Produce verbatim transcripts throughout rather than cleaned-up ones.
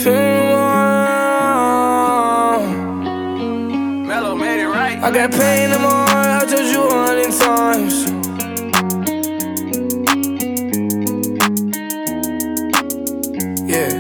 pain more. Mellow made it right. I got pain in my heart, I told you a hundred times. Yeah.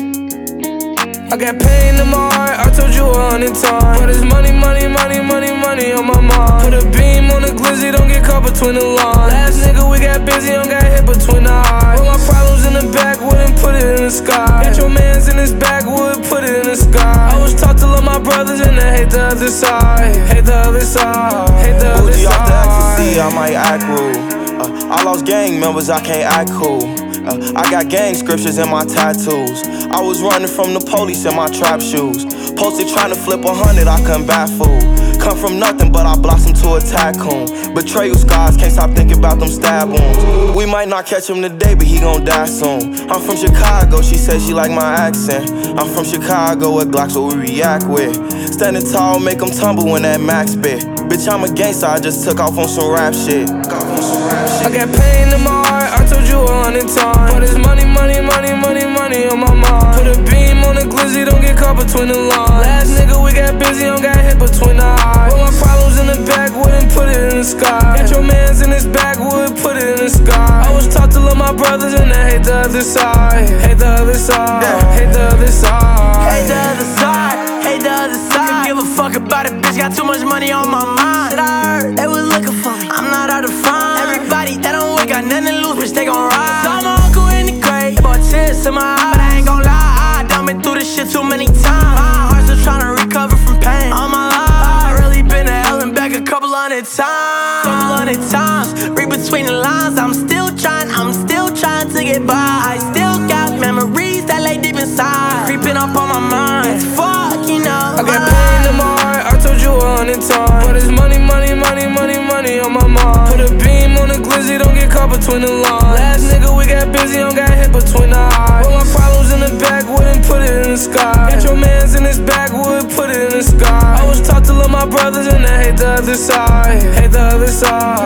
I got pain in my heart, I told you a hundred times. But it's money, money, money, money, money on my mind. Put a beam on the glizzy, don't get caught between the lines. Last nigga we got busy, don't got hit between the eyes. Put my problems in the backwood and put it in the sky. Got your mans in his backwood, put it in the sky. I was taught to love my brothers and I hate the other side. Hate the other side, hate the other Bougie side. off the ecstasy, I might act rude. uh, I lost gang members, I can't act cool. uh, I got gang scriptures in my tattoos. I was running from the police in my trap shoes. Posted trying to flip a hundred, I couldn't bat fool. Come from nothing, but I blossomed to a tycoon. Betrayal scars, can't stop thinking about them stab wounds. We might not catch him today, but he gon' die soon. I'm from Chicago, she said she like my accent. I'm from Chicago, with Glocks what we react with. Standing tall, make them tumble when that max bit. Bitch, I'm a gangster, I just took off on some rap shit. I got pain in my heart, I told you a hundred times. But it's money, money, money, money, money on my mind. Put a beam on the glizzy, don't get caught between the lines. Last nigga we got busy, don't got hit between the eyes. Put my problems in the backwood and put it in the sky. Got your mans in his backwood, put it in the sky. I was taught to love my brothers and I hate the other side. Hate the other side, hate the other side. Hate the other side, hate the other side. Don't give a fuck about it, bitch, got too much money on my mind. Shit, I heard they was looking for me, I'm not hard to find. Everybody that don't work got nothing to lose, bitch, they gon' ride. Saw my uncle in the grave, they bought tears in my eyes. But I ain't gon' lie, I done been through this shit too many times. My heart's still tryna recover from pain. All my life, I really been to hell and back a couple hundred times. Couple hundred times, read between the lines. I'm still trying, I'm still trying to get by. I still got memories that lay deep inside, creeping up on my mind. It's fuck, you know. I got pain in my heart, I told you a hundred times. But it's money, money, money, money, money on my mind. Put a beam on the glizzy, don't get caught between the lines. Last nigga we got busy, don't got hit between the eyes. Put my problems in the backwood and put it in the sky. Got your mans in his backwood, put it in the sky. I was taught to love my brothers and I hate the other side. Hate the other side.